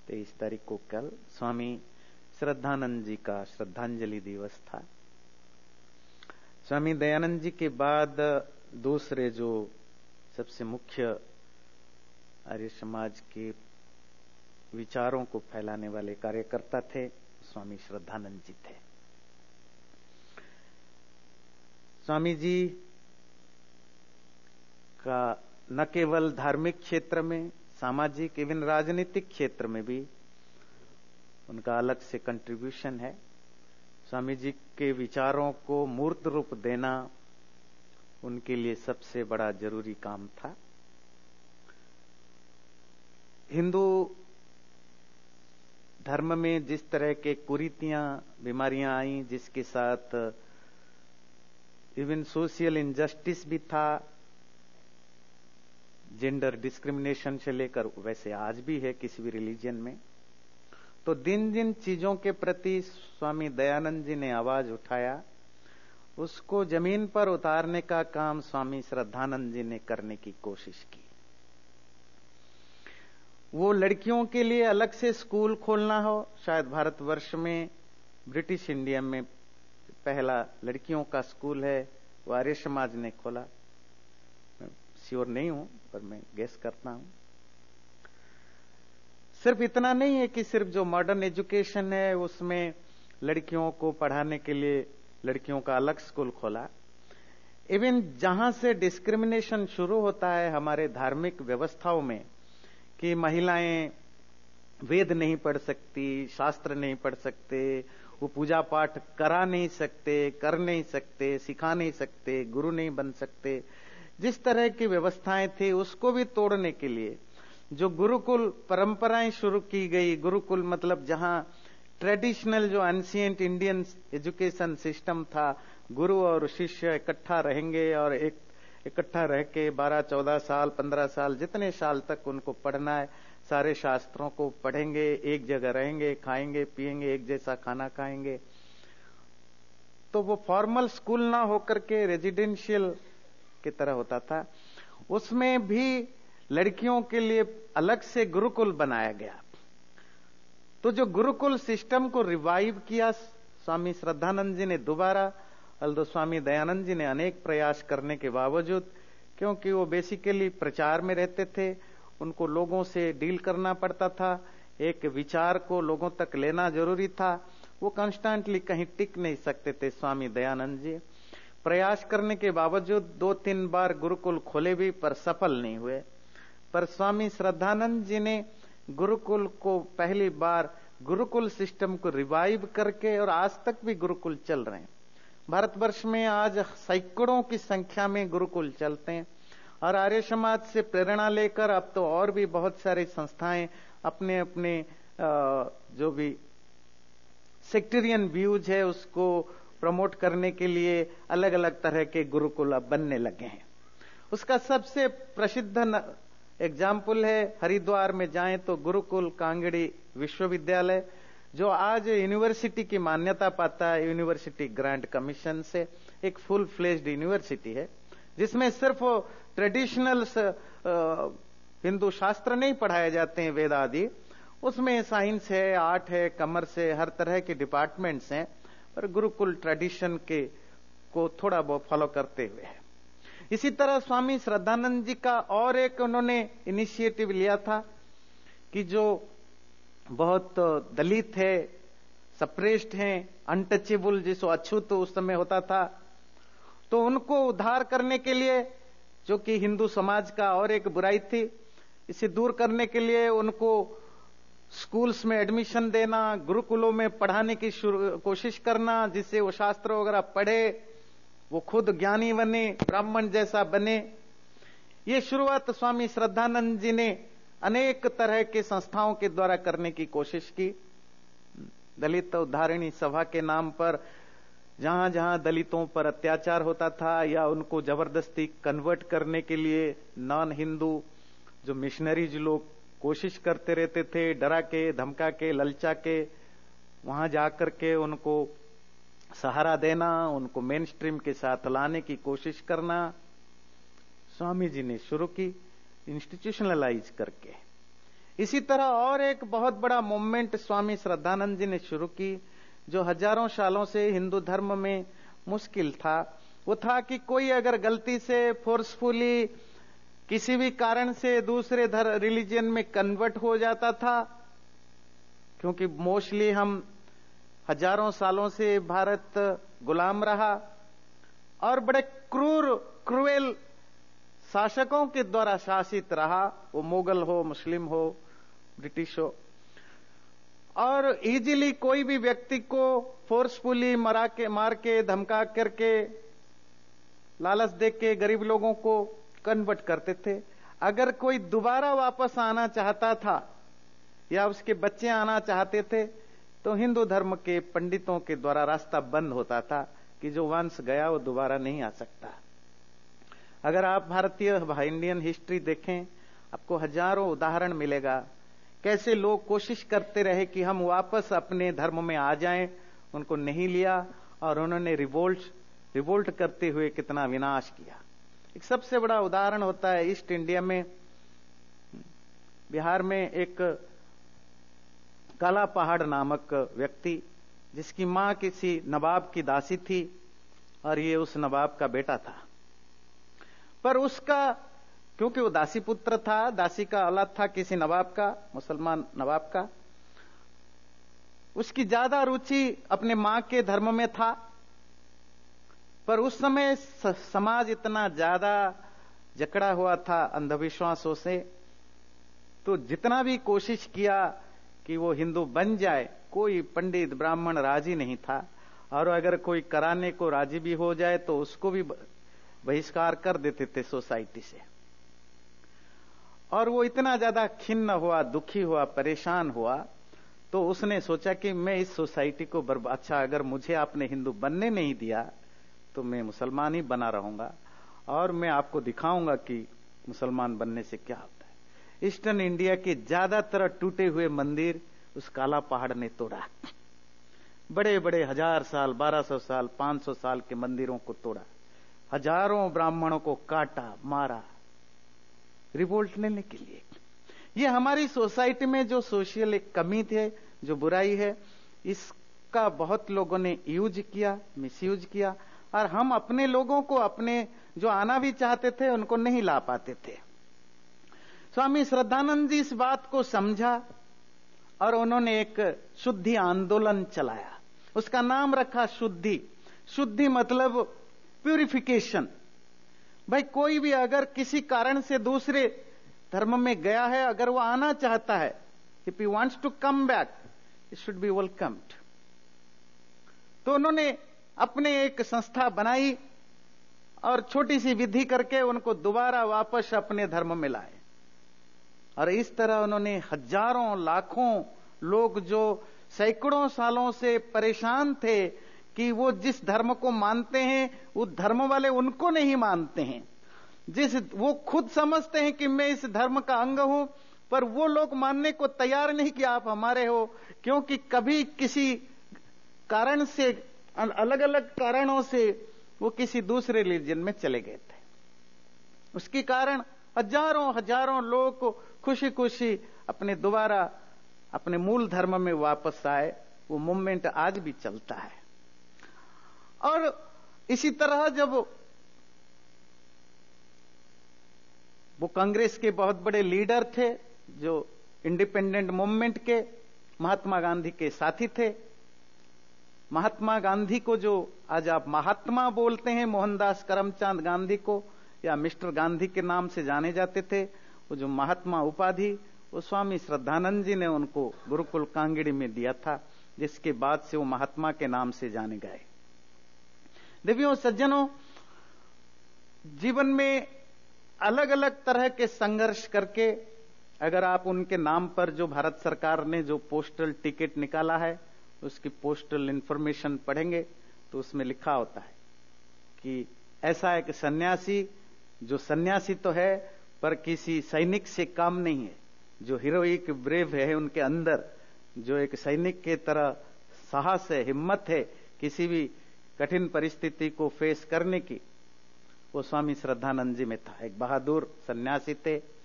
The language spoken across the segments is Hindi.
23 तारीख को कल स्वामी श्रद्धानंद जी का श्रद्धांजलि दिवस था। स्वामी दयानंद जी के बाद दूसरे जो सबसे मुख्य आर्य समाज के विचारों को फैलाने वाले कार्यकर्ता थे, स्वामी श्रद्धानंद जी थे। स्वामी जी का न केवल धार्मिक क्षेत्र में, सामाजिक एवं राजनीतिक क्षेत्र में भी उनका अलग से कंट्रीब्यूशन है। स्वामी जी के विचारों को मूर्त रूप देना उनके लिए सबसे बड़ा जरूरी काम था। हिंदू धर्म में जिस तरह के कुरीतियां, बीमारियां आई, जिसके साथ इवन सोशल इनजस्टिस भी था, जेंडर डिस्क्रिमिनेशन से लेकर वैसे आज भी है किसी भी रिलीजन में, तो जिन जिन चीजों के प्रति स्वामी दयानंद जी ने आवाज उठाया उसको जमीन पर उतारने का काम स्वामी श्रद्धानंद जी ने करने की कोशिश की। वो लड़कियों के लिए अलग से स्कूल खोलना हो, शायद भारतवर्ष में ब्रिटिश इंडिया में पहला लड़कियों का स्कूल है, वो आर्य समाज ने खोला। मैं श्योर नहीं हूं पर मैं गेस करता हूं। सिर्फ इतना नहीं है कि सिर्फ जो मॉडर्न एजुकेशन है उसमें लड़कियों को पढ़ाने के लिए लड़कियों का अलग स्कूल खोला। इवन जहां से डिस्क्रिमिनेशन शुरू होता है हमारे धार्मिक व्यवस्थाओं में कि महिलाएं वेद नहीं पढ़ सकती, शास्त्र नहीं पढ़ सकते, वो पूजा पाठ करा नहीं सकते, कर नहीं सकते, सिखा नहीं सकते, गुरु नहीं बन सकते, जिस तरह की व्यवस्थाएं थी उसको भी तोड़ने के लिए जो गुरुकुल परंपराएं शुरू की गई। गुरुकुल मतलब जहां ट्रेडिशनल जो एंशिएंट इंडियन एजुकेशन सिस्टम था, गुरु और शिष्य इकट्ठा रहेंगे और इकट्ठा रह के 12, 14 साल, 15 साल, जितने साल तक उनको पढ़ना है, सारे शास्त्रों को पढ़ेंगे, एक जगह रहेंगे, खाएंगे पिएंगे, एक जैसा खाना खाएंगे। तो वो फॉर्मल स्कूल ना होकर के रेजिडेंशियल की तरह होता था। उसमें भी लड़कियों के लिए अलग से गुरुकुल बनाया गया। तो जो गुरुकुल सिस्टम को रिवाइव किया स्वामी श्रद्धानंद जी ने दोबारा, अल्दो स्वामी दयानंद जी ने अनेक प्रयास करने के बावजूद, क्योंकि वो बेसिकली प्रचार में रहते थे, उनको लोगों से डील करना पड़ता था, एक विचार को लोगों तक लेना जरूरी था, वो कॉन्स्टेंटली कहीं टिक नहीं सकते थे। स्वामी दयानंद जी प्रयास करने के बावजूद 2-3 बार गुरुकुल खोले भी पर सफल नहीं हुए। पर स्वामी श्रद्धानंद जी ने गुरुकुल को पहली बार गुरुकुल सिस्टम को रिवाइव करके, और आज तक भी गुरुकुल चल रहे हैं। भारतवर्ष में आज सैकड़ों की संख्या में गुरुकुल चलते हैं और आर्य समाज से प्रेरणा लेकर अब तो और भी बहुत सारी संस्थाएं अपने अपने जो भी सेक्टेरियन व्यूज है उसको प्रमोट करने के लिए अलग अलग तरह के गुरुकुल अब बनने लगे हैं। उसका सबसे प्रसिद्ध एग्जाम्पल है, हरिद्वार में जाएं तो गुरुकुल कांगड़ी विश्वविद्यालय, जो आज यूनिवर्सिटी की मान्यता पाता है यूनिवर्सिटी ग्रांट कमीशन से, एक फुल फ्लेज्ड यूनिवर्सिटी है जिसमें सिर्फ ट्रेडिशनल हिंदू शास्त्र नहीं पढ़ाए जाते हैं, वेद आदि, उसमें साइंस है, आर्ट है, कॉमर्स है, हर तरह के डिपार्टमेंट्स हैं, पर गुरुकुल ट्रेडिशन के को थोड़ा बहुत फॉलो करते हुए है। इसी तरह स्वामी श्रद्धानंद जी का और एक उन्होंने इनिशिएटिव लिया था कि जो बहुत दलित है, सप्रेस्ड हैं, अनटचेबल, जिसको अछूत उस समय होता था, तो उनको उद्धार करने के लिए, जो कि हिंदू समाज का और एक बुराई थी, इसे दूर करने के लिए उनको स्कूल्स में एडमिशन देना, गुरुकुलों में पढ़ाने की कोशिश करना, जिससे वो शास्त्र वगैरह पढ़े, वो खुद ज्ञानी बने, ब्राह्मण जैसा बने। ये शुरुआत स्वामी श्रद्धानंद जी ने अनेक तरह के संस्थाओं के द्वारा करने की कोशिश की। दलित उद्धारिणी सभा के नाम पर जहां जहां दलितों पर अत्याचार होता था या उनको जबरदस्ती कन्वर्ट करने के लिए नॉन हिंदू जो मिशनरीज लोग कोशिश करते रहते थे, डरा के, धमका के, ललचा के, वहां जाकर के उनको सहारा देना, उनको मेन स्ट्रीम के साथ लाने की कोशिश करना, स्वामी जी ने शुरू की इंस्टीट्यूशनलाइज करके। इसी तरह और एक बहुत बड़ा मूवमेंट स्वामी श्रद्धानंद जी ने शुरू की, जो हजारों सालों से हिंदू धर्म में मुश्किल था। वो था कि कोई अगर गलती से फोर्सफुली किसी भी कारण से दूसरे रिलीजन में कन्वर्ट हो जाता था, क्योंकि मोस्टली हम हजारों सालों से भारत गुलाम रहा और बड़े क्रूएल शासकों के द्वारा शासित रहा, वो मुगल हो, मुस्लिम हो, ब्रिटिश हो, और इजीली कोई भी व्यक्ति को फोर्सफुली मार के धमका करके लालच दे के गरीब लोगों को कन्वर्ट करते थे। अगर कोई दोबारा वापस आना चाहता था या उसके बच्चे आना चाहते थे तो हिंदू धर्म के पंडितों के द्वारा रास्ता बंद होता था कि जो वंश गया वो दोबारा नहीं आ सकता। अगर आप भारतीय इंडियन हिस्ट्री देखें, आपको हजारों उदाहरण मिलेगा कैसे लोग कोशिश करते रहे कि हम वापस अपने धर्म में आ जाएं, उनको नहीं लिया और उन्होंने रिवोल्ट करते हुए कितना विनाश किया। एक सबसे बड़ा उदाहरण होता है ईस्ट इंडिया में, बिहार में एक काला पहाड़ नामक व्यक्ति, जिसकी मां किसी नवाब की दासी थी और ये उस नवाब का बेटा था। पर उसका, क्योंकि वो दासी पुत्र था, दासी का औलाद था किसी नवाब का, मुसलमान नवाब का, उसकी ज्यादा रुचि अपने मां के धर्म में था। पर उस समय समाज इतना ज्यादा जकड़ा हुआ था अंधविश्वासों से, तो जितना भी कोशिश किया कि वो हिंदू बन जाए, कोई पंडित ब्राह्मण राजी नहीं था। और अगर कोई कराने को राजी भी हो जाए तो उसको भी बहिष्कार कर देते थे सोसाइटी से। और वो इतना ज्यादा खिन्न हुआ, दुखी हुआ, परेशान हुआ, तो उसने सोचा कि मैं इस सोसाइटी को अच्छा, अगर मुझे आपने हिंदू बनने नहीं दिया तो मैं मुसलमान ही बना रहूंगा और मैं आपको दिखाऊंगा कि मुसलमान बनने से क्या होता है। ईस्टर्न इंडिया के ज्यादातर टूटे हुए मंदिर उस काला पहाड़ ने तोड़ा। बड़े बड़े 1000 साल, 1200 साल, 500 साल के मंदिरों को तोड़ा, हजारों ब्राह्मणों को काटा, मारा, रिवोल्ट लेने के लिए। ये हमारी सोसाइटी में जो सोशल एक कमी थे, जो बुराई है, इसका बहुत लोगों ने यूज किया, मिसयूज किया, और हम अपने लोगों को, अपने जो आना भी चाहते थे उनको नहीं ला पाते थे। स्वामी श्रद्धानंद जी इस बात को समझा और उन्होंने एक शुद्धि आंदोलन चलाया। उसका नाम रखा शुद्धि। शुद्धि मतलब प्यूरिफिकेशन। भाई कोई भी अगर किसी कारण से दूसरे धर्म में गया है, अगर वो आना चाहता है, if he wants to come back, it should be welcomed. तो उन्होंने अपने एक संस्था बनाई और छोटी सी विधि करके उनको दोबारा वापस अपने धर्म में लाए। और इस तरह उन्होंने हजारों लाखों लोग जो सैकड़ों सालों से परेशान थे कि वो जिस धर्म को मानते हैं उस धर्म वाले उनको नहीं मानते हैं, वो खुद समझते हैं कि मैं इस धर्म का अंग हूं, पर वो लोग मानने को तैयार नहीं कि आप हमारे हो, क्योंकि कभी किसी कारण से, अलग अलग कारणों से वो किसी दूसरे रिलीजन में चले गए थे। उसके कारण हजारों लोग खुशी खुशी दोबारा अपने मूल धर्म में वापस आए। वो मूवमेंट आज भी चलता है। और इसी तरह जब वो कांग्रेस के बहुत बड़े लीडर थे, जो इंडिपेंडेंट मूवमेंट के महात्मा गांधी के साथी थे, महात्मा गांधी को जो आज आप महात्मा बोलते हैं, मोहनदास करमचंद गांधी को, या मिस्टर गांधी के नाम से जाने जाते थे, वो जो महात्मा उपाधि वो स्वामी श्रद्धानंद जी ने उनको गुरुकुल कांगड़ी में दिया था, जिसके बाद से वो महात्मा के नाम से जाने गए। देवियों सज्जनों, जीवन में अलग अलग तरह के संघर्ष करके, अगर आप उनके नाम पर जो भारत सरकार ने जो पोस्टल टिकट निकाला है उसकी पोस्टल इंफॉर्मेशन पढ़ेंगे तो उसमें लिखा होता है कि ऐसा एक सन्यासी, जो सन्यासी तो है पर किसी सैनिक से कम नहीं है, जो हीरोइक ब्रेव है उनके अंदर, जो एक सैनिक के तरह साहस है, हिम्मत है किसी भी कठिन परिस्थिति को फेस करने की, वो स्वामी श्रद्धानंद जी में था। एक बहादुर सन्यासी थे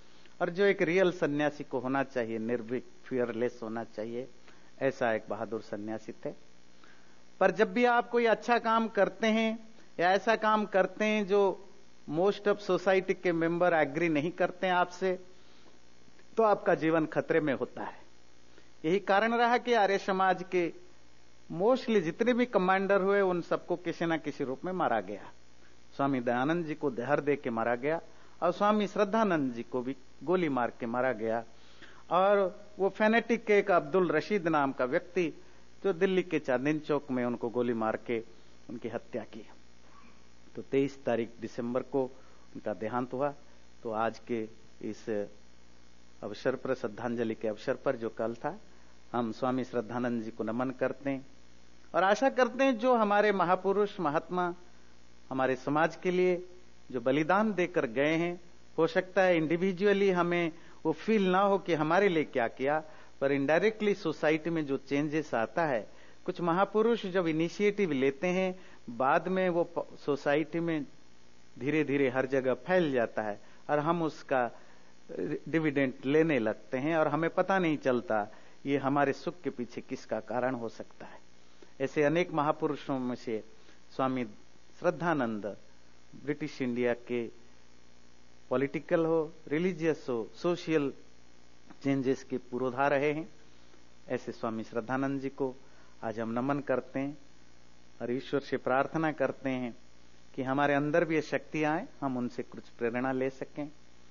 और जो एक रियल सन्यासी को होना चाहिए, निर्भीक, फियरलेस होना चाहिए, ऐसा एक बहादुर सन्यासी थे। पर जब भी आप कोई अच्छा काम करते हैं या ऐसा काम करते हैं जो मोस्ट ऑफ सोसाइटी के मेंबर एग्री नहीं करते हैं आपसे, तो आपका जीवन खतरे में होता है। यही कारण रहा कि आर्य समाज के मोस्टली जितने भी कमांडर हुए उन सबको किसी न किसी रूप में मारा गया। स्वामी दयानंद जी को जहर दे के मारा गया और स्वामी श्रद्धानंद जी को भी गोली मार के मारा गया। और वो फेनेटिक के एक अब्दुल रशीद नाम का व्यक्ति जो दिल्ली के चांदनी चौक में उनको गोली मार के उनकी हत्या की। तो 23 तारीख दिसंबर को उनका देहांत हुआ। तो आज के इस अवसर पर, श्रद्धांजलि के अवसर पर जो कल था, हम स्वामी श्रद्धानंद जी को नमन करते हैं और आशा करते हैं जो हमारे महापुरुष महात्मा हमारे समाज के लिए जो बलिदान देकर गए हैं, हो सकता है इंडिविजुअली हमें वो फील ना हो कि हमारे लिए क्या किया, पर इनडायरेक्टली सोसाइटी में जो चेंजेस आता है, कुछ महापुरुष जब इनिशिएटिव लेते हैं, बाद में वो सोसाइटी में धीरे धीरे हर जगह फैल जाता है और हम उसका डिविडेंड लेने लगते हैं और हमें पता नहीं चलता ये हमारे सुख के पीछे किसका कारण हो सकता है। ऐसे अनेक महापुरुषों में से स्वामी श्रद्धानंद ब्रिटिश इंडिया के पॉलिटिकल हो, रिलीजियस हो, सोशल चेंजेस के पुरोधा रहे हैं। ऐसे स्वामी श्रद्धानंद जी को आज हम नमन करते हैं और ईश्वर से प्रार्थना करते हैं कि हमारे अंदर भी ये शक्ति आए, हम उनसे कुछ प्रेरणा ले सकें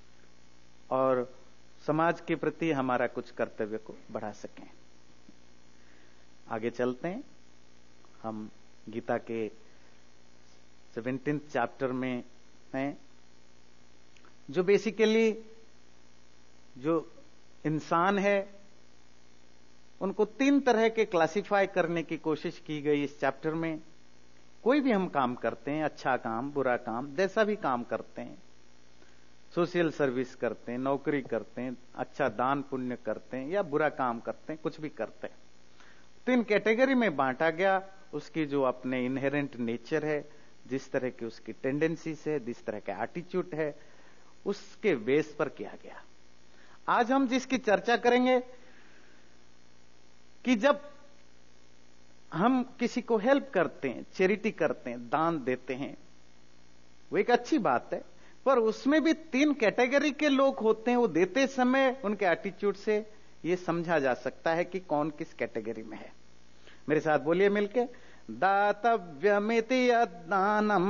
और समाज के प्रति हमारा कुछ कर्तव्य को बढ़ा सकें। आगे चलते हैं। हम गीता के 17th चैप्टर में हैं, जो बेसिकली जो इंसान है उनको 3 तरह के क्लासिफाई करने की कोशिश की गई इस चैप्टर में। कोई भी हम काम करते हैं, अच्छा काम, बुरा काम, जैसा भी काम करते हैं, सोशल सर्विस करते हैं, नौकरी करते हैं, अच्छा दान पुण्य करते हैं या बुरा काम करते हैं, कुछ भी करते हैं, 3 कैटेगरी में बांटा गया। उसकी जो अपने इनहेरेंट नेचर है, जिस तरह की उसकी टेंडेंसीज है, जिस तरह का एटीट्यूड है, उसके बेस पर किया गया। आज हम जिसकी चर्चा करेंगे कि जब हम किसी को हेल्प करते हैं, चैरिटी करते हैं, दान देते हैं, वो एक अच्छी बात है, पर उसमें भी 3 कैटेगरी के लोग होते हैं। वो देते समय उनके एटीट्यूड से ये समझा जा सकता है कि कौन किस कैटेगरी में है। मेरे साथ बोलिए मिलके, दातव्यमिति यद्दानम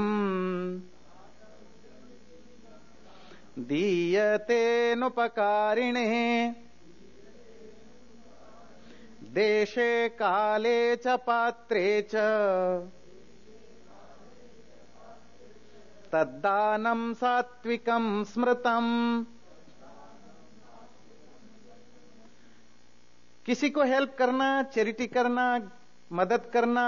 दीयते नुपकारिणे देशे काले च पात्रे च तद्दानम सात्विकम स्मृतम। किसी को हेल्प करना, चैरिटी करना, मदद करना,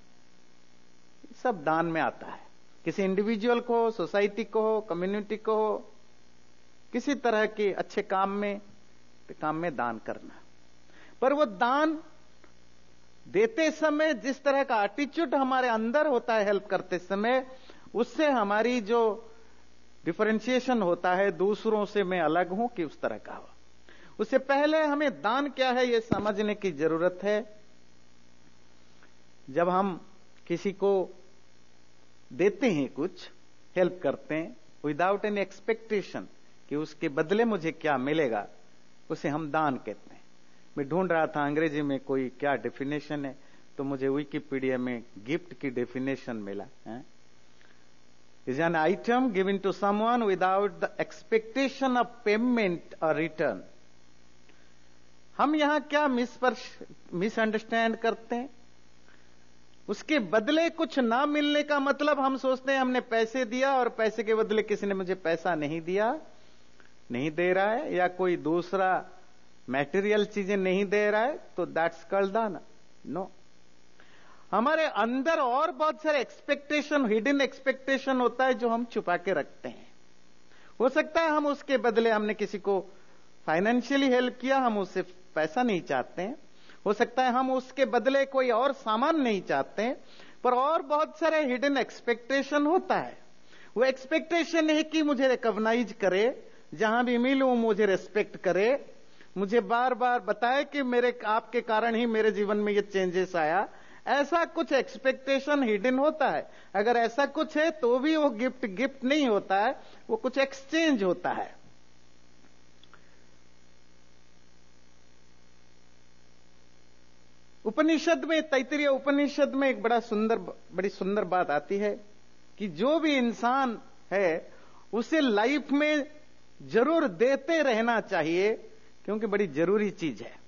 सब दान में आता है। किसी इंडिविजुअल को, सोसाइटी को हो, कम्युनिटी को हो, किसी तरह के अच्छे काम में दान करना। पर वो दान देते समय जिस तरह का एटीट्यूड हमारे अंदर होता है हेल्प करते समय, उससे हमारी जो डिफरेंशिएशन होता है दूसरों से मैं अलग हूं कि उस तरह का हो। उससे पहले हमें दान क्या है ये समझने की जरूरत है। जब हम किसी को देते हैं, कुछ हेल्प करते हैं विदाउट एनी एक्सपेक्टेशन कि उसके बदले मुझे क्या मिलेगा, उसे हम दान कहते हैं। मैं ढूंढ रहा था अंग्रेजी में कोई क्या डेफिनेशन है, तो मुझे विकिपीडिया में गिफ्ट की डेफिनेशन मिला है। Is an item given to someone without the expectation of payment और रिटर्न। हम यहां क्या मिसअंडरस्टैंड करते हैं, उसके बदले कुछ ना मिलने का मतलब हम सोचते हैं हमने पैसे दिया और पैसे के बदले किसी ने मुझे पैसा नहीं दिया, नहीं दे रहा है, या कोई दूसरा मैटेरियल चीजें नहीं दे रहा है, तो दैट्स कॉल्ड दान। नो, हमारे अंदर और बहुत सारे एक्सपेक्टेशन, हिडन एक्सपेक्टेशन होता है जो हम छुपा के रखते हैं। हो सकता है हम उसके बदले, हमने किसी को फाइनेंशियली हेल्प किया, हम उससे पैसा नहीं चाहते हैं। हो सकता है हम उसके बदले कोई और सामान नहीं चाहते हैं, पर और बहुत सारे हिडन एक्सपेक्टेशन होता है। वो एक्सपेक्टेशन है कि मुझे रिकॉग्नाइज करे, जहां भी मिलूं मुझे रेस्पेक्ट करे, मुझे बार बार बताए कि मेरे आपके कारण ही मेरे जीवन में ये चेंजेस आया। ऐसा कुछ एक्सपेक्टेशन हिडन होता है। अगर ऐसा कुछ है तो भी वो गिफ्ट गिफ्ट नहीं होता है, वो कुछ एक्सचेंज होता है। उपनिषद में, तैत्तिरीय उपनिषद में एक बड़ी सुंदर बात आती है कि जो भी इंसान है उसे लाइफ में जरूर देते रहना चाहिए, क्योंकि बड़ी जरूरी चीज है।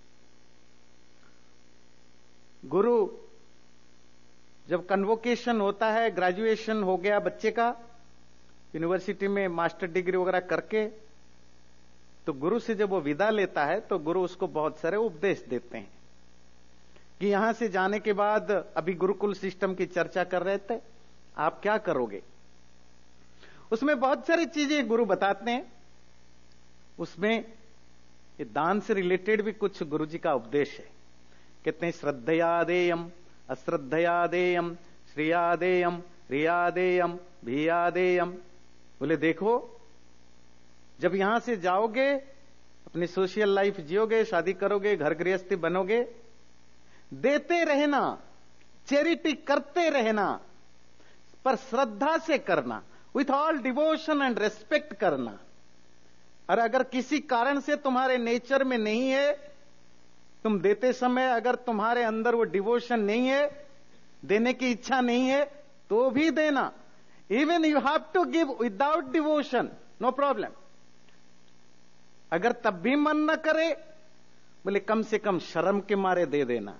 गुरु जब कन्वोकेशन होता है, ग्रेजुएशन हो गया बच्चे का, यूनिवर्सिटी में मास्टर डिग्री वगैरह करके, तो गुरु से जब वो विदा लेता है तो गुरु उसको बहुत सारे उपदेश देते हैं कि यहां से जाने के बाद, अभी गुरुकुल सिस्टम की चर्चा कर रहे थे, आप क्या करोगे। उसमें बहुत सारी चीजें गुरु बताते हैं। उसमें ये दान से रिलेटेड भी कुछ गुरु जी का उपदेश है। कहते हैं श्रद्धया देयम, अश्रद्धया देयम, श्रिया देयम, रिया देयम, भिया देयम। बोले देखो, जब यहां से जाओगे, अपनी सोशल लाइफ जियोगे, शादी करोगे, घर गृहस्थी बनोगे, देते रहना, चैरिटी करते रहना, पर श्रद्धा से करना, with all devotion and respect करना। और अगर किसी कारण से तुम्हारे नेचर में नहीं है, तुम देते समय अगर तुम्हारे अंदर वो डिवोशन नहीं है, देने की इच्छा नहीं है, तो भी देना। Even you have to give without devotion, no problem. अगर तब भी मन न करे, बोले कम से कम शर्म के मारे दे देना।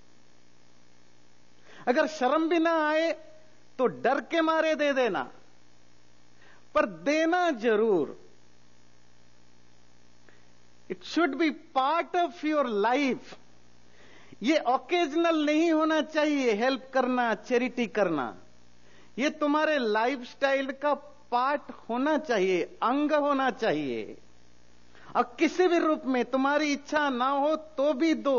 अगर शर्म भी ना आए तो डर के मारे दे देना, पर देना जरूर। It should be part of your life. ये ओकेजनल नहीं होना चाहिए। हेल्प करना, चैरिटी करना, ये तुम्हारे लाइफस्टाइल का पार्ट होना चाहिए, अंग होना चाहिए। और किसी भी रूप में तुम्हारी इच्छा ना हो तो भी दो।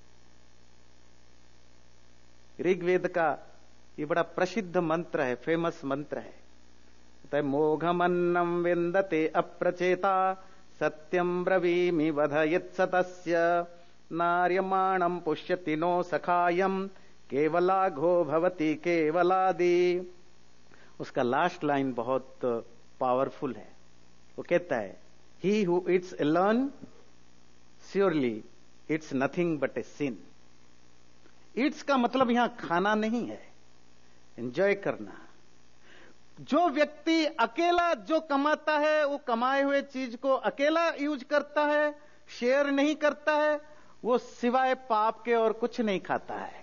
ऋग्वेद का ये बड़ा प्रसिद्ध मंत्र है, फेमस मंत्र है। तो मोघमन्नम विन्दते अप्रचेता, सत्यम ब्रवीमि वधयत् सतस्य, नार्यमाणम पुष्यति नो सखायम, केवलाघो भवति केवलादि। उसका लास्ट लाइन बहुत पावरफुल है। वो कहता है, he who eats alone surely it's nothing but a sin। Eats का मतलब यहां खाना नहीं है, एंजॉय करना। जो व्यक्ति अकेला जो कमाता है, वो कमाए हुए चीज को अकेला यूज करता है, शेयर नहीं करता है, वो सिवाय पाप के और कुछ नहीं खाता है।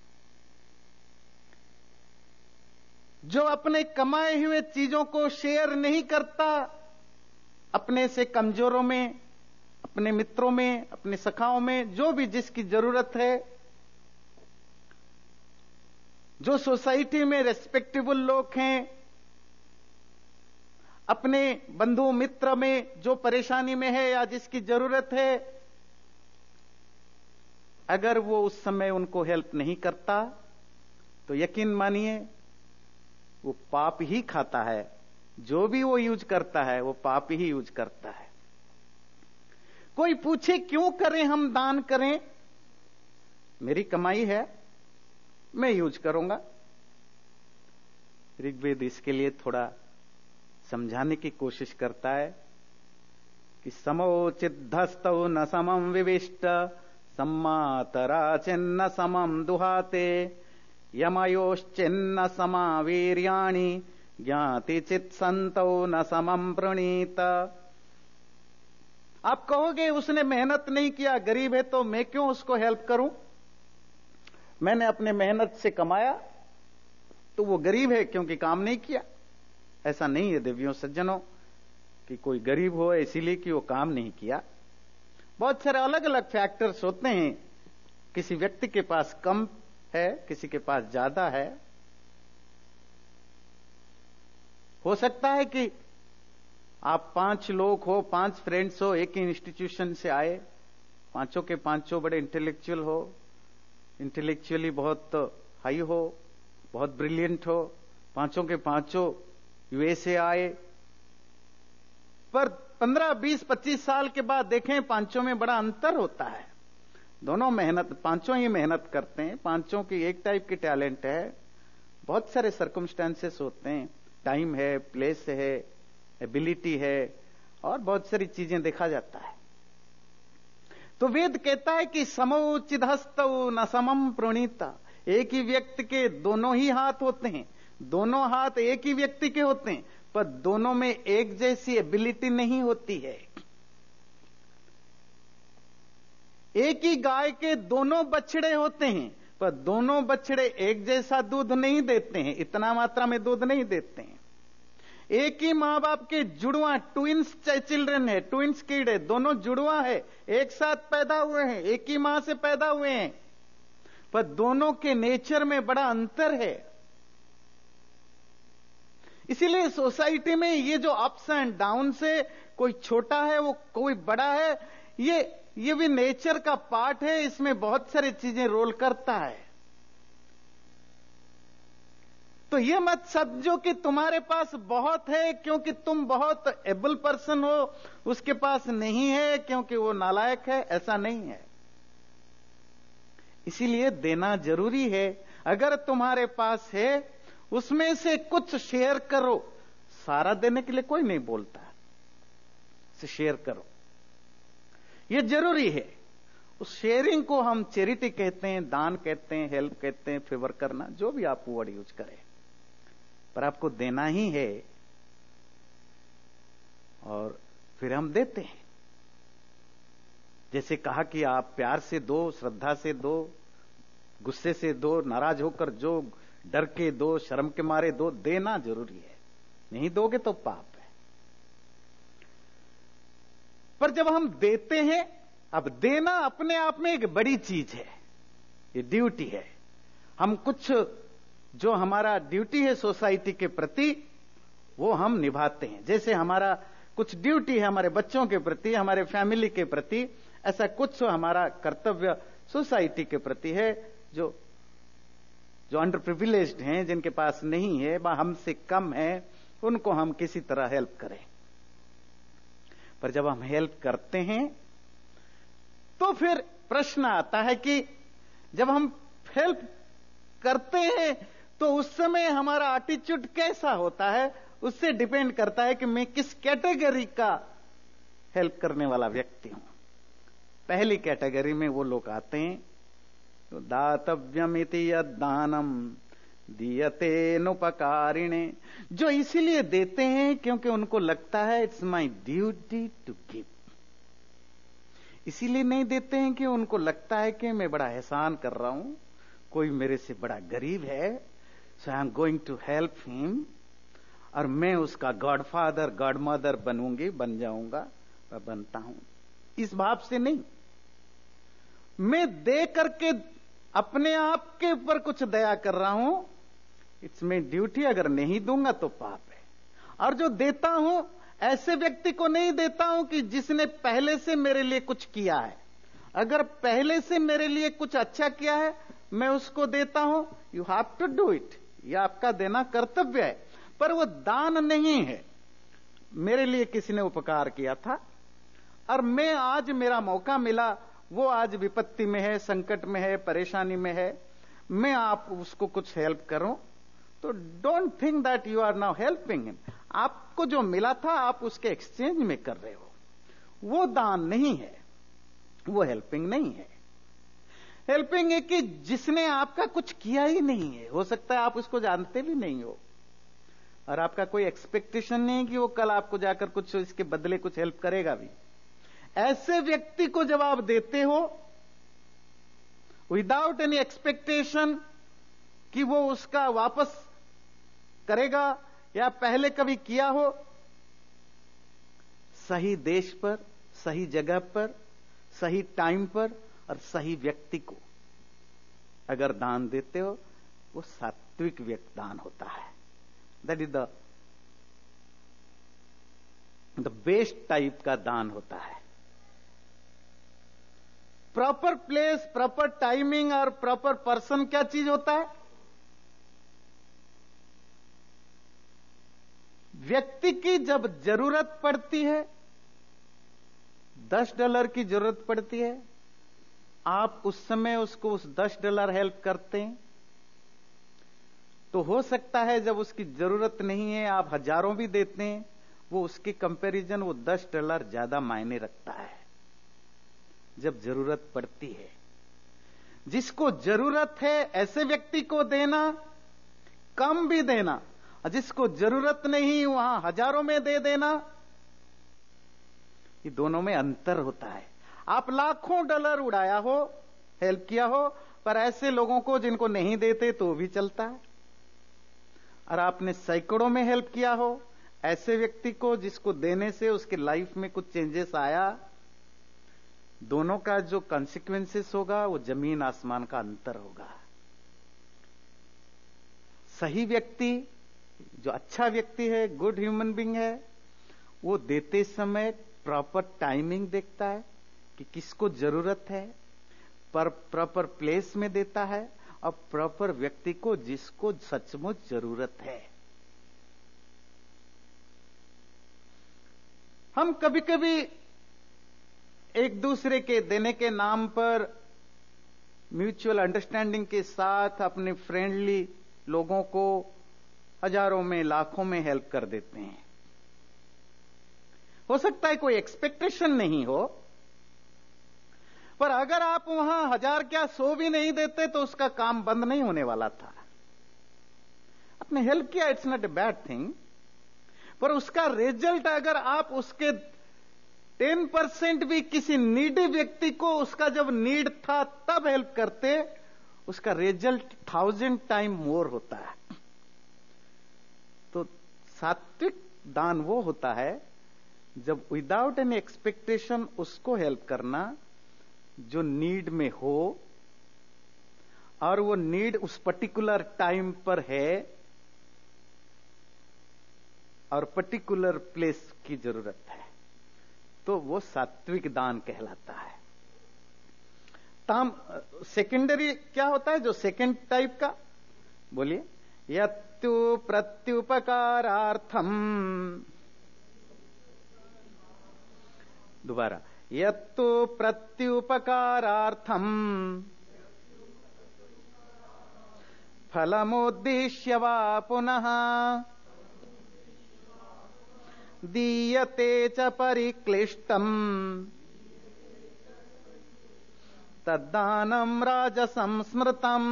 जो अपने कमाए हुए चीजों को शेयर नहीं करता, अपने से कमजोरों में, अपने मित्रों में, अपने सखाओं में, जो भी जिसकी जरूरत है, जो सोसाइटी में रेस्पेक्टेबल लोग हैं, अपने बंधु मित्र में जो परेशानी में है या जिसकी जरूरत है, अगर वो उस समय उनको हेल्प नहीं करता तो यकीन मानिए वो पाप ही खाता है। जो भी वो यूज करता है वो पाप ही यूज करता है। कोई पूछे क्यों करें हम दान करें, मेरी कमाई है, मैं यूज करूंगा। ऋग्वेद इसके लिए थोड़ा समझाने की कोशिश करता है कि समोचिद्धस्तौ न समम विविष्ट, सम्मातरा चिन्न समम दुहाते, यमयोश्चिन्न समा वीर्याणि, ज्ञाति चित संतौ न समम प्रणीत। आप कहोगे उसने मेहनत नहीं किया, गरीब है, तो मैं क्यों उसको हेल्प करूं। मैंने अपने मेहनत से कमाया तो वो गरीब है क्योंकि काम नहीं किया। ऐसा नहीं है देवियों सज्जनों कि कोई गरीब हो इसीलिए कि वो काम नहीं किया। बहुत सारे अलग अलग फैक्टर्स होते हैं। किसी व्यक्ति के पास कम है, किसी के पास ज्यादा है। हो सकता है कि आप 5 लोग हो, 5 फ्रेंड्स हो, एक ही इंस्टीट्यूशन से आए, पांचों के पांचों बड़े इंटेलेक्चुअल हो, इंटेलेक्चुअली बहुत हाई हो, बहुत ब्रिलियंट हो, पांचों के पांचों यूएसए आए, पर 15, 20, 25 साल के बाद देखें पांचों में बड़ा अंतर होता है। दोनों पांचों ही मेहनत करते हैं, पांचों की एक टाइप की टैलेंट है, बहुत सारे सर्कमस्टेंसेस होते हैं, टाइम है, प्लेस है, एबिलिटी है और बहुत सारी चीजें देखा जाता है। तो वेद कहता है कि समौ चिदहस्तौ न समम प्रणीता, एक ही व्यक्ति के दोनों ही हाथ होते हैं, दोनों हाथ एक ही व्यक्ति के होते हैं, पर दोनों में एक जैसी एबिलिटी नहीं होती है। एक ही गाय के दोनों बछड़े होते हैं, पर दोनों बछड़े एक जैसा दूध नहीं देते हैं, इतना मात्रा में दूध नहीं देते हैं। एक ही मां बाप के जुड़वा ट्विंस चिल्ड्रन है, ट्विंस किड है, दोनों जुड़वा है, एक साथ पैदा हुए हैं, एक ही मां से पैदा हुए हैं, पर दोनों के नेचर में बड़ा अंतर है। इसीलिए सोसाइटी में ये जो अप्स एंड डाउन से, कोई छोटा है वो कोई बड़ा है, ये भी नेचर का पार्ट है, इसमें बहुत सारी चीजें रोल करता है। तो ये मत समझो कि तुम्हारे पास बहुत है क्योंकि तुम बहुत एबल पर्सन हो, उसके पास नहीं है क्योंकि वो नालायक है, ऐसा नहीं है। इसीलिए देना जरूरी है। अगर तुम्हारे पास है उसमें से कुछ शेयर करो, सारा देने के लिए कोई नहीं बोलता, से शेयर करो, यह जरूरी है। उस शेयरिंग को हम चैरिटी कहते हैं, दान कहते हैं, हेल्प कहते हैं, फेवर करना, जो भी आप वर्ड यूज करें, पर आपको देना ही है और फिर हम देते हैं। जैसे कहा कि आप प्यार से दो, श्रद्धा से दो, गुस्से से दो, नाराज होकर जो, डर के दो, शर्म के मारे दो, देना जरूरी है। नहीं दोगे तो पाप है। पर जब हम देते हैं, अब देना अपने आप में एक बड़ी चीज है, ये ड्यूटी है। हम कुछ जो हमारा ड्यूटी है सोसाइटी के प्रति, वो हम निभाते हैं। जैसे हमारा कुछ ड्यूटी है हमारे बच्चों के प्रति, हमारे फैमिली के प्रति, ऐसा कुछ हमारा कर्तव्य सोसाइटी के प्रति है। जो अंडर प्रिविलेज्ड हैं, जिनके पास नहीं है, वह हमसे कम है, उनको हम किसी तरह हेल्प करें। पर जब हम हेल्प करते हैं तो फिर प्रश्न आता है कि जब हम हेल्प करते हैं तो उस समय हमारा एटीट्यूड कैसा होता है, उससे डिपेंड करता है कि मैं किस कैटेगरी का हेल्प करने वाला व्यक्ति हूं। पहली कैटेगरी में वो लोग आते हैं तो दातव्यमिति यद्दानम दीयतेनुपकारिणे, जो इसीलिए देते हैं क्योंकि उनको लगता है it's my duty to give. इसीलिए नहीं देते हैं कि उनको लगता है कि मैं बड़ा एहसान कर रहा हूं, कोई मेरे से बड़ा गरीब है, so I am going to help him, और मैं उसका गॉडफादर गॉडमदर बनूंगी, बन जाऊंगा, बनता हूं। इस भाव से नहीं, मैं दे करके अपने आप के ऊपर कुछ दया कर रहा हूं, इट्स माय ड्यूटी, अगर नहीं दूंगा तो पाप है। और जो देता हूं ऐसे व्यक्ति को नहीं देता हूं कि जिसने पहले से मेरे लिए कुछ किया है। अगर पहले से मेरे लिए कुछ अच्छा किया है मैं उसको देता हूं, you have to do it, यह आपका देना कर्तव्य है। पर वो दान नहीं है। मेरे लिए किसी ने उपकार किया था और मैं आज, मेरा मौका मिला, वो आज विपत्ति में है, संकट में है, परेशानी में है, मैं आप उसको कुछ हेल्प करूं, तो don't think that you are now helping him. आपको जो मिला था आप उसके एक्सचेंज में कर रहे हो, वो दान नहीं है, वो हेल्पिंग नहीं है। हेल्पिंग है कि जिसने आपका कुछ किया ही नहीं है, हो सकता है आप उसको जानते भी नहीं हो और आपका कोई एक्सपेक्टेशन नहीं कि वो कल आपको जाकर कुछ इसके बदले कुछ हेल्प करेगा भी। ऐसे व्यक्ति को जब आप देते हो विदाउट एनी एक्सपेक्टेशन कि वो उसका वापस करेगा या पहले कभी किया हो, सही देश पर, सही जगह पर, सही टाइम पर और सही व्यक्ति को अगर दान देते हो, वो सात्विक व्यक्ति दान होता है। That is the best type का दान होता है। प्रॉपर प्लेस, प्रॉपर टाइमिंग और प्रॉपर पर्सन क्या चीज होता है? व्यक्ति की जब जरूरत पड़ती है $10 की जरूरत पड़ती है, आप उस समय उसको उस $10 हेल्प करते हैं, तो हो सकता है जब उसकी जरूरत नहीं है आप हजारों भी देते हैं, वो उसके कंपैरिजन वो $10 ज्यादा मायने रखता है जब जरूरत पड़ती है। जिसको जरूरत है ऐसे व्यक्ति को देना, कम भी देना, और जिसको जरूरत नहीं वहां हजारों में दे देना, ये दोनों में अंतर होता है। आप लाखों डॉलर उड़ाया हो, हेल्प किया हो, पर ऐसे लोगों को जिनको नहीं देते तो भी चलता है, और आपने सैकड़ों में हेल्प किया हो ऐसे व्यक्ति को जिसको देने से उसके लाइफ में कुछ चेंजेस आया, दोनों का जो कॉन्सिक्वेंसेस होगा वो जमीन आसमान का अंतर होगा। सही व्यक्ति, जो अच्छा व्यक्ति है, गुड ह्यूमन बीइंग है, वो देते समय प्रॉपर टाइमिंग देखता है कि किसको जरूरत है, पर प्रॉपर प्लेस में देता है, और प्रॉपर व्यक्ति को जिसको सचमुच जरूरत है। हम कभी कभी एक दूसरे के देने के नाम पर म्यूचुअल अंडरस्टैंडिंग के साथ अपने फ्रेंडली लोगों को हजारों में लाखों में हेल्प कर देते हैं। हो सकता है कोई एक्सपेक्टेशन नहीं हो, पर अगर आप वहां 1000 क्या 100 भी नहीं देते तो उसका काम बंद नहीं होने वाला था। आपने हेल्प किया, it's not a bad thing, पर उसका रिजल्ट अगर आप उसके 10% भी किसी नीडी व्यक्ति को उसका जब नीड था तब हेल्प करते, उसका रिजल्ट 1000 टाइम मोर होता है। तो सात्विक दान वो होता है जब विदाउट एनी एक्सपेक्टेशन उसको हेल्प करना जो नीड में हो, और वो नीड उस पर्टिकुलर टाइम पर है और पर्टिकुलर प्लेस की जरूरत है, तो वो सात्विक दान कहलाता है। सेकेंडरी क्या होता है, जो सेकेंड टाइप का, बोलिए, यत्तु प्रत्युपकारार्थम, दोबारा, यत्तु प्रत्युपकारार्थम फलमुद्दिश्य वा पुनः दीयते च परिक्लिष्टम् तद्दानं राजसं स्मृतम्।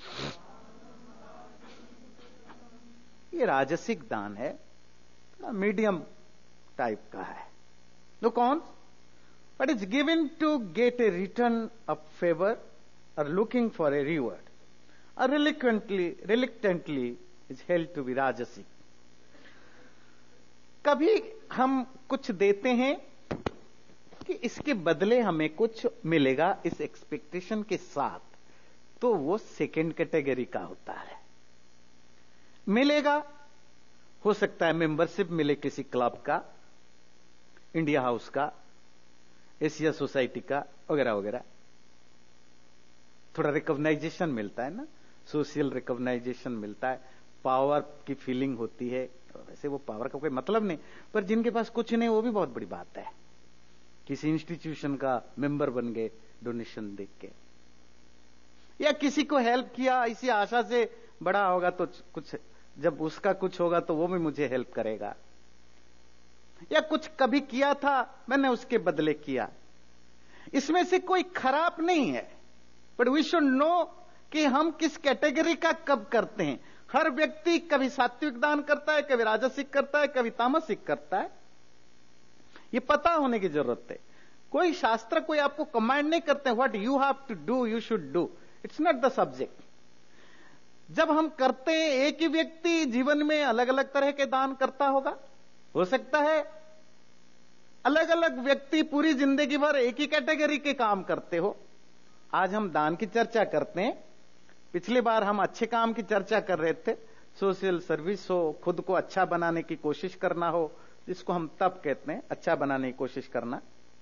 ये राजसिक दान है, मीडियम टाइप का है। तो कौन? But it's given to get a return of favor or looking for a reward, or reluctantly is held to be rajasic. कभी हम कुछ देते हैं कि इसके बदले हमें कुछ मिलेगा इस एक्सपेक्टेशन के साथ, तो वो सेकेंड कैटेगरी का होता है। मिलेगा, हो सकता है मेंबरशिप मिले किसी क्लब का, इंडिया हाउस का, एशिया सोसाइटी का, वगैरह वगैरह, थोड़ा रिकॉग्नाइजेशन मिलता है ना, सोशल रिकॉग्नाइजेशन मिलता है, पावर की फीलिंग होती है। वैसे वो पावर का कोई मतलब नहीं, पर जिनके पास कुछ नहीं वो भी बहुत बड़ी बात है। किसी इंस्टीट्यूशन का मेंबर बन गए डोनेशन देख के, या किसी को हेल्प किया इसी आशा से बड़ा होगा तो कुछ, जब उसका कुछ होगा तो वो भी मुझे हेल्प करेगा, या कुछ कभी किया था मैंने उसके बदले किया। इसमें से कोई खराब नहीं है, बट वी शुड नो कि हम किस कैटेगरी का कब करते हैं। हर व्यक्ति कभी सात्विक दान करता है, कभी राजसिक करता है, कभी तामसिक करता है, ये पता होने की जरूरत है। कोई शास्त्र कोई आपको कमांड नहीं करते what you have to do, you should do, it's not the subject. जब हम करते हैं, एक ही व्यक्ति जीवन में अलग अलग तरह के दान करता होगा, हो सकता है अलग अलग व्यक्ति पूरी जिंदगी भर एक ही कैटेगरी के काम करते हो। आज हम दान की चर्चा करते हैं, पिछली बार हम अच्छे काम की चर्चा कर रहे थे, सोशल सर्विस हो, खुद को अच्छा बनाने की कोशिश करना हो, जिसको हम तप कहते हैं, अच्छा बनाने की कोशिश करना।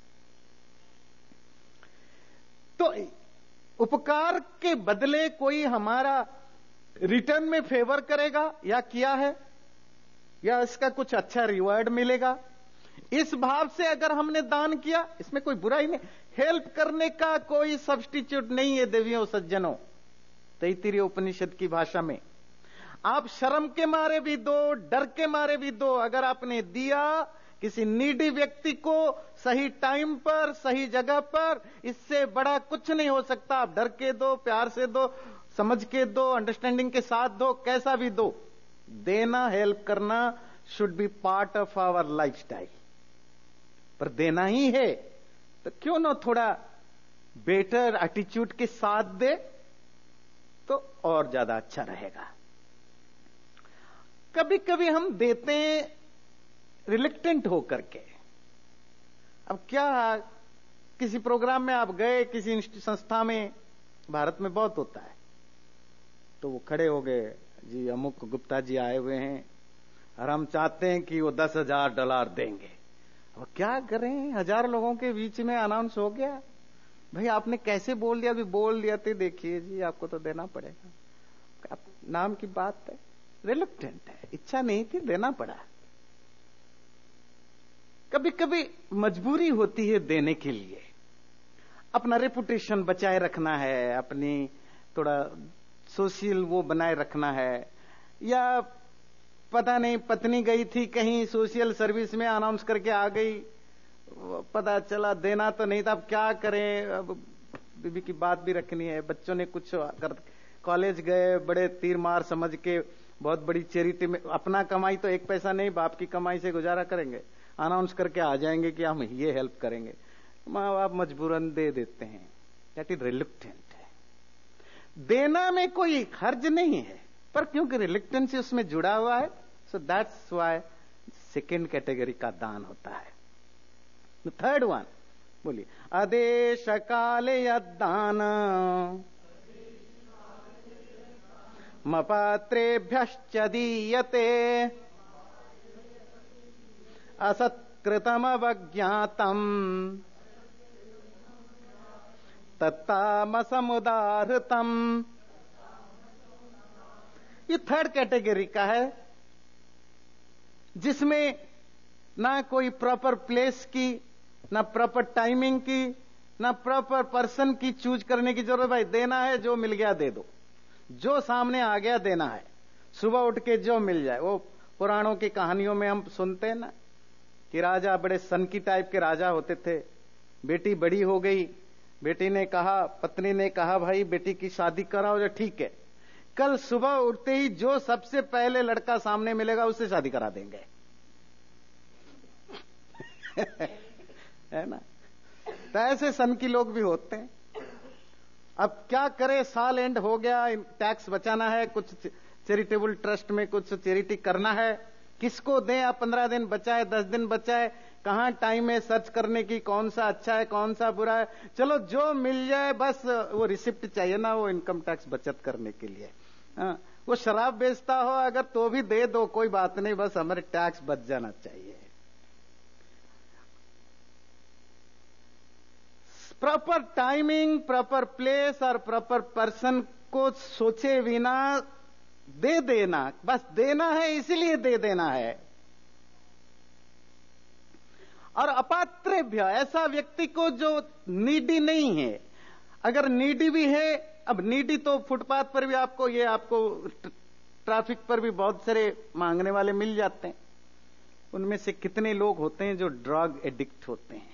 तो उपकार के बदले कोई हमारा रिटर्न में फेवर करेगा, या किया है, या इसका कुछ अच्छा रिवॉर्ड मिलेगा, इस भाव से अगर हमने दान किया, इसमें कोई बुराई नहीं। हेल्प करने का कोई सब्स्टिट्यूट नहीं है देवियों सज्जनों। तैत्तिरीय उपनिषद की भाषा में आप शर्म के मारे भी दो, डर के मारे भी दो, अगर आपने दिया किसी नीडी व्यक्ति को सही टाइम पर सही जगह पर, इससे बड़ा कुछ नहीं हो सकता। आप डर के दो, प्यार से दो, समझ के दो, अंडरस्टैंडिंग के साथ दो, कैसा भी दो। देना, हेल्प करना should be part of our lifestyle. पर देना ही है तो क्यों ना थोड़ा बेटर एटीट्यूड के साथ दे तो और ज्यादा अच्छा रहेगा। कभी कभी हम देते हैं रिलेक्टेंट होकर के। अब क्या, किसी प्रोग्राम में आप गए, किसी संस्था में, भारत में बहुत होता है, तो वो खड़े हो गए, जी अमुक गुप्ता जी आए हुए हैं और हम चाहते हैं कि वो $10,000 देंगे। अब क्या करें, 1000 लोगों के बीच में अनाउंस हो गया। भाई आपने कैसे बोल दिया? अभी बोल दिया तो देखिए जी, आपको तो देना पड़ेगा। नाम की बात है, रिलक्टेंट है, इच्छा नहीं थी, देना पड़ा। कभी कभी मजबूरी होती है देने के लिए। अपना रेपुटेशन बचाए रखना है, अपनी थोड़ा सोशल वो बनाए रखना है, या पता नहीं पत्नी गई थी कहीं सोशल सर्विस में, अनाउंस करके आ गई, पता चला देना तो नहीं था। अब क्या करें, अब बीबी की बात भी रखनी है, बच्चों ने कुछ कर, कॉलेज गए, बड़े तीर मार समझ के बहुत बड़ी चैरिटी में, अपना कमाई तो एक पैसा नहीं, बाप की कमाई से गुजारा करेंगे, अनाउंस करके आ जाएंगे कि हम ये हेल्प करेंगे। माँ बाप मजबूरन दे देते हैं। दैट इज रिलक्टेंट है। देना में कोई हर्ज नहीं है, पर क्योंकि रिलक्टेंस उसमें जुड़ा हुआ है, so that's why second category का दान होता है। थर्ड वन बोलिए, आदेश काले यद्दान मपात्रेभ्यश्च दीयते असत्कृतमवज्ञातम् तत्तामसमुदाहृतम्। ये थर्ड कैटेगरी का है, जिसमें ना कोई प्रॉपर प्लेस की, ना प्रॉपर टाइमिंग की, ना प्रॉपर पर्सन की चूज करने की जरूरत। भाई देना है, जो मिल गया दे दो, जो सामने आ गया देना है। सुबह उठ के जो मिल जाए, वो पुराणों की कहानियों में हम सुनते हैं ना कि राजा बड़े सन की टाइप के राजा होते थे। बेटी बड़ी हो गई, बेटी ने कहा, पत्नी ने कहा भाई बेटी की शादी कराओ, जो ठीक है, कल सुबह उठते ही जो सबसे पहले लड़का सामने मिलेगा उससे शादी करा देंगे। है ना? तो ऐसे सन की लोग भी होते हैं। अब क्या करे, साल एंड हो गया, टैक्स बचाना है, कुछ चैरिटेबल ट्रस्ट में कुछ चैरिटी करना है, किसको दें? अब 15 दिन बचा है, 10 दिन बचा है, कहां टाइम है सर्च करने की, कौन सा अच्छा है, कौन सा बुरा है। चलो जो मिल जाए, बस वो रिसिप्ट चाहिए ना, वो इनकम टैक्स बचत करने के लिए। वो शराब बेचता हो अगर तो भी दे दो, कोई बात नहीं, बस हमारे टैक्स बच जाना चाहिए। प्रॉपर टाइमिंग, प्रॉपर प्लेस और प्रॉपर पर्सन को सोचे बिना दे देना, बस देना है इसलिए दे देना है। और अपात्रेभ्य, ऐसा व्यक्ति को जो नीडी नहीं है, अगर नीडी भी है, अब नीडी तो फुटपाथ पर भी आपको, ये आपको ट्रैफिक पर भी बहुत सारे मांगने वाले मिल जाते हैं। उनमें से कितने लोग होते हैं जो ड्रग एडिक्ट होते हैं।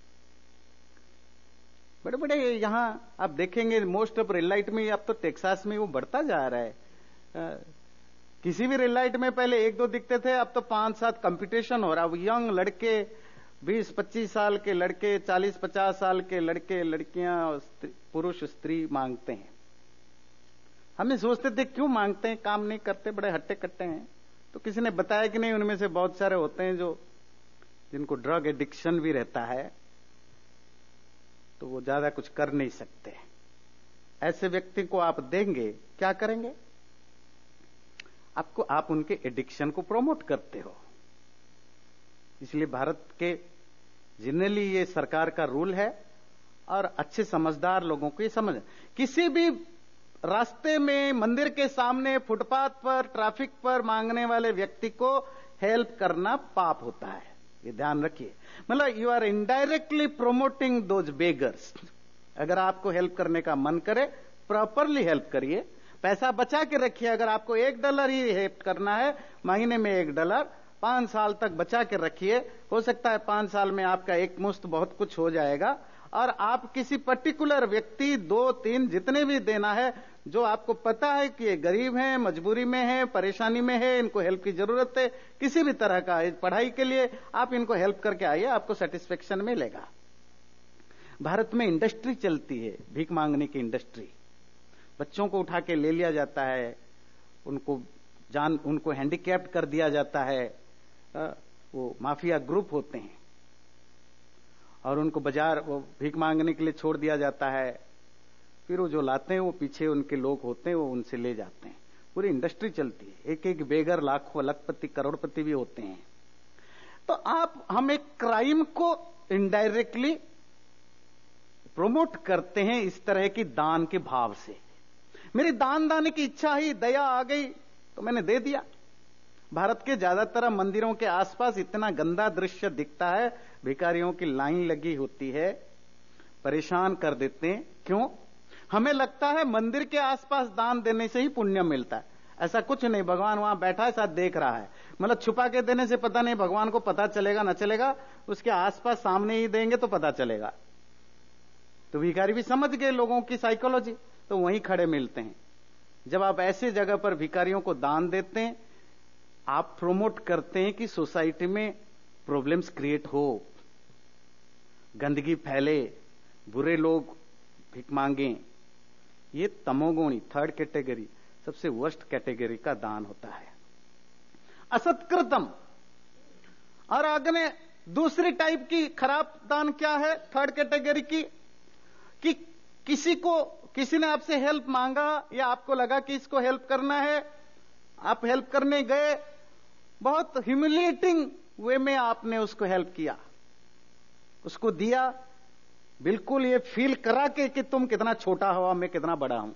बड़े बड़े यहां आप देखेंगे, मोस्ट ऑफ रेल लाइट में, अब तो टेक्सास में वो बढ़ता जा रहा है। किसी भी रेल लाइट में पहले 1-2 दिखते थे, अब तो 5-7 कंपटीशन हो रहा है। यंग लड़के, 20-25 साल के लड़के, 40-50 साल के लड़के लड़कियां, पुरुष स्त्री मांगते हैं। हमें सोचते थे क्यों मांगते हैं, काम नहीं करते, बड़े हट्टे कट्टे हैं। तो किसी ने बताया कि नहीं, उनमें से बहुत सारे होते हैं जो जिनको ड्रग एडिक्शन भी रहता है, तो वो ज्यादा कुछ कर नहीं सकते। ऐसे व्यक्ति को आप देंगे, क्या करेंगे? आपको, आप उनके एडिक्शन को प्रमोट करते हो। इसलिए भारत के जनरली ये सरकार का रूल है, और अच्छे समझदार लोगों को ये समझ, किसी भी रास्ते में, मंदिर के सामने, फुटपाथ पर, ट्रैफिक पर मांगने वाले व्यक्ति को हेल्प करना पाप होता है। ये ध्यान रखिए। मतलब you are indirectly promoting those beggars. अगर आपको हेल्प करने का मन करे, प्रॉपरली हेल्प करिए, पैसा बचा के रखिए। अगर आपको $1 ही हेल्प करना है, महीने में $1, 5 साल तक बचा के रखिए। हो सकता है 5 साल में आपका एक मुश्त बहुत कुछ हो जाएगा, और आप किसी पर्टिकुलर व्यक्ति 2-3 जितने भी देना है, जो आपको पता है कि ये गरीब हैं, मजबूरी में है, परेशानी में है, इनको हेल्प की जरूरत है, किसी भी तरह का पढ़ाई के लिए, आप इनको हेल्प करके आइए, आपको सेटिस्फेक्शन मिलेगा। भारत में इंडस्ट्री चलती है, भीख मांगने की इंडस्ट्री। बच्चों को उठा के ले लिया जाता है, उनको हैंडीकैप्ड कर दिया जाता है। वो माफिया ग्रुप होते हैं, और उनको बाजार वो भीख मांगने के लिए छोड़ दिया जाता है। फिर वो जो लाते हैं, वो पीछे उनके लोग होते हैं, वो उनसे ले जाते हैं। पूरी इंडस्ट्री चलती है। एक एक बेगर लाखों, लखपति, करोड़पति भी होते हैं। तो हम एक क्राइम को इनडायरेक्टली प्रोमोट करते हैं इस तरह की दान के भाव से। मेरी दान देने की इच्छा ही, दया आ गई तो मैंने दे दिया। भारत के ज्यादातर मंदिरों के आसपास इतना गंदा दृश्य दिखता है, भिखारियों की लाइन लगी होती है, परेशान कर देते हैं। क्यों? हमें लगता है मंदिर के आसपास दान देने से ही पुण्य मिलता है। ऐसा कुछ नहीं, भगवान वहां बैठा है, साथ देख रहा है। मतलब छुपा के देने से पता नहीं भगवान को पता चलेगा न चलेगा, उसके आसपास सामने ही देंगे तो पता चलेगा। तो भिखारी भी समझ गए लोगों की साइकोलॉजी, तो वहीं खड़े मिलते हैं। जब आप ऐसे जगह पर भिखारियों को दान देते हैं, आप प्रोमोट करते हैं कि सोसाइटी में प्रॉब्लम्स क्रिएट हो, गंदगी फैले, बुरे लोग भीख मांगे। ये तमोगुणी, 3rd कैटेगरी, सबसे वर्स्ट कैटेगरी का दान होता है, असत्कृतम। और आगे दूसरी टाइप की खराब दान क्या है 3rd कैटेगरी की, कि किसी ने आपसे हेल्प मांगा, या आपको लगा कि इसको हेल्प करना है, आप हेल्प करने गए, बहुत ह्यूमिलिएटिंग वे में आपने उसको हेल्प किया, उसको दिया, बिल्कुल ये फील करा के कि तुम कितना छोटा हो, मैं कितना बड़ा हूं।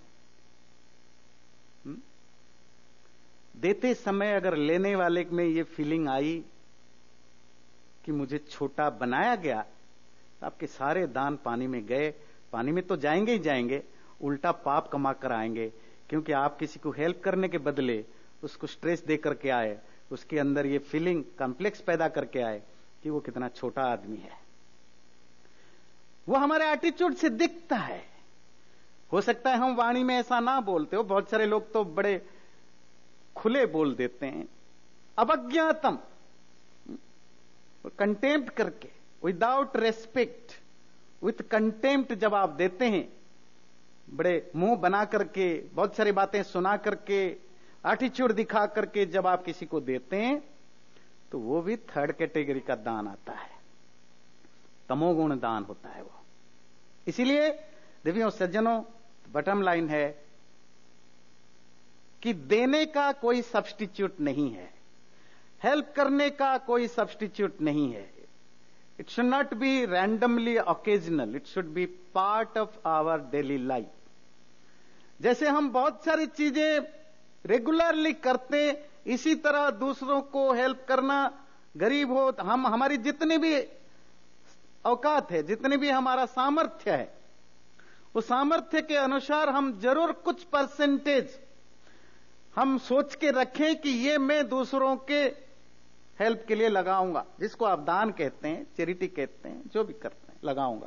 देते समय अगर लेने वाले में ये फीलिंग आई कि मुझे छोटा बनाया गया, तो आपके सारे दान पानी में गए। पानी में तो जाएंगे ही जाएंगे, उल्टा पाप कमा कर आएंगे, क्योंकि आप किसी को हेल्प करने के बदले उसको स्ट्रेस दे करके आए, उसके अंदर ये फीलिंग कॉम्प्लेक्स पैदा करके आए कि वो कितना छोटा आदमी है। वो हमारे एटीट्यूड से दिखता है। हो सकता है हम वाणी में ऐसा ना बोलते हो, बहुत सारे लोग तो बड़े खुले बोल देते हैं, अवज्ञातम, कंटेम्प्ट करके, विदाउट रेस्पेक्ट, विथ कंटेम्प्ट जब आप देते हैं, बड़े मुंह बना करके, बहुत सारी बातें सुना करके, एटीट्यूड दिखा करके जब आप किसी को देते हैं, तो वो भी 3rd कैटेगरी का दान आता है, तमोगुण दान होता है वो। इसीलिए देवियों सज्जनों, बटम लाइन है कि देने का कोई सब्स्टिट्यूट नहीं है, हेल्प करने का कोई सब्स्टिट्यूट नहीं है। It should not be randomly occasional, it should be part of our daily life. जैसे हम बहुत सारी चीजें रेगुलरली करते, इसी तरह दूसरों को हेल्प करना, गरीब हो, हमारी जितनी भी औकात है, जितनी भी हमारा सामर्थ्य है, उस सामर्थ्य के अनुसार हम जरूर कुछ परसेंटेज हम सोच के रखें कि ये मैं दूसरों के हेल्प के लिए लगाऊंगा, जिसको आप दान कहते हैं, चैरिटी कहते हैं, जो भी करते हैं, लगाऊंगा।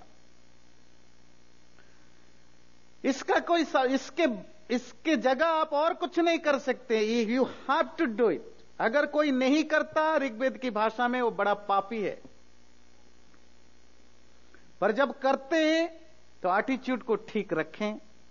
इसका कोई इसके जगह आप और कुछ नहीं कर सकते, you have to do it. अगर कोई नहीं करता, ऋग्वेद की भाषा में वो बड़ा पापी है। पर जब करते हैं तो एटीट्यूड को ठीक रखें,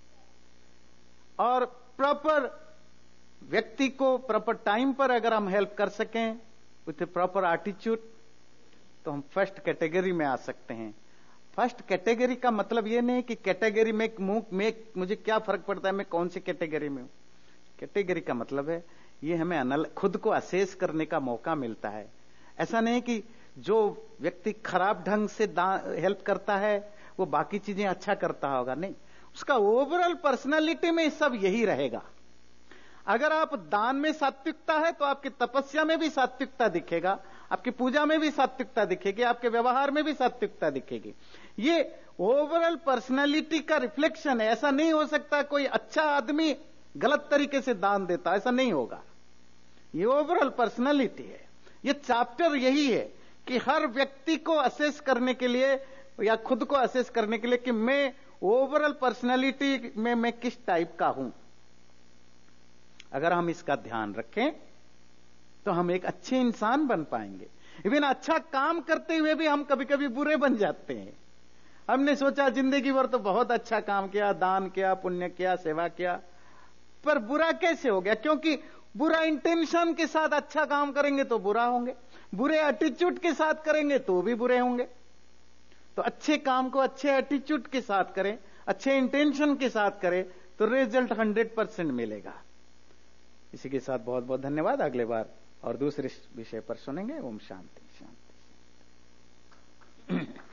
और प्रॉपर व्यक्ति को प्रॉपर टाइम पर अगर हम हेल्प कर सकें विथ प्रॉपर एटीट्यूड, तो हम 1st कैटेगरी में आ सकते हैं। 1st कैटेगरी का मतलब यह नहीं कि कैटेगरी में मुझे क्या फर्क पड़ता है मैं कौन सी कैटेगरी में हूं। कैटेगरी का मतलब है ये हमें खुद को असेस करने का मौका मिलता है। ऐसा नहीं कि जो व्यक्ति खराब ढंग से हेल्प करता है वो बाकी चीजें अच्छा करता होगा, नहीं, उसका ओवरऑल पर्सनालिटी में सब यही रहेगा। अगर आप दान में सात्विकता है तो आपकी तपस्या में भी सात्विकता दिखेगा, आपकी पूजा में भी सात्विकता दिखेगी, आपके व्यवहार में भी सात्विकता दिखेगी। ये ओवरऑल पर्सनैलिटी का रिफ्लेक्शन है। ऐसा नहीं हो सकता कोई अच्छा आदमी गलत तरीके से दान देता, ऐसा नहीं होगा। ये ओवरऑल पर्सनैलिटी है। ये चैप्टर यही है कि हर व्यक्ति को असेस करने के लिए या खुद को असेस करने के लिए कि मैं ओवरऑल पर्सनैलिटी में मैं किस टाइप का हूं। अगर हम इसका ध्यान रखें तो हम एक अच्छे इंसान बन पाएंगे। इवन अच्छा काम करते हुए भी हम कभी कभी बुरे बन जाते हैं। हमने सोचा जिंदगी भर तो बहुत अच्छा काम किया, दान किया, पुण्य किया, सेवा किया, पर बुरा कैसे हो गया? क्योंकि बुरा इंटेंशन के साथ अच्छा काम करेंगे तो बुरा होंगे, बुरे एटीट्यूड के साथ करेंगे तो भी बुरे होंगे। तो अच्छे काम को अच्छे एटीट्यूड के साथ करें, अच्छे इंटेंशन के साथ करें तो रिजल्ट 100% मिलेगा। इसी के साथ बहुत बहुत धन्यवाद। अगले बार और दूसरे विषय पर सुनेंगे। ओम शांति शांति।